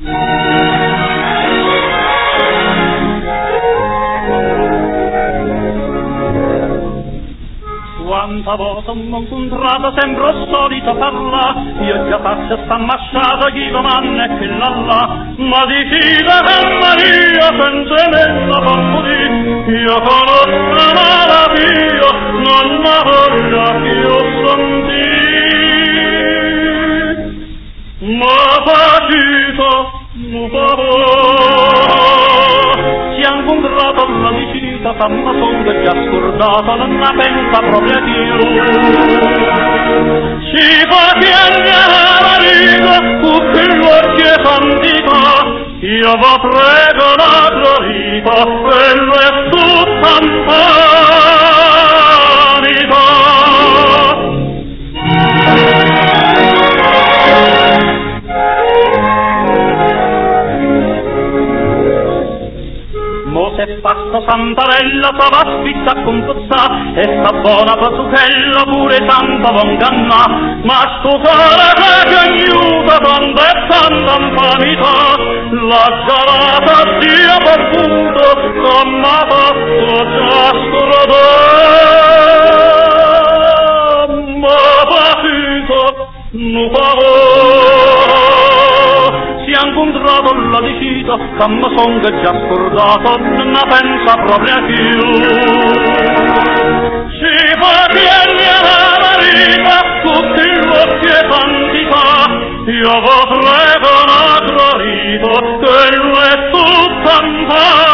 Quanta volta un incontrato sempre il solito parla, io già faccio sta masciata chi domanda che là, ma di chi da Maria senza nella bambini, io conosco la mia, non la voglio che io sentì, ma facito un favore, si è incontrato la vicina, famma sonda già scordata, non la pensa proprio più. Si fa piangere la vita, tutti gli occhi santità, io vi prego la vita, quello è tutta vanità. Se passa Santarella sa va spizza con tuzza e sta buona pasuchella pure tanta vonganna, ma sto cuore che aiuta tanta e tanta infamità, la gelata sia perduto non m'ha fatto già scordare, ma partito non si è incontrato la vicina, che mi son già scordato, non la pensa proprio più. Si fa piangere la vita, tutti gli occhi e santità, io vi prego una vita, quello è tutta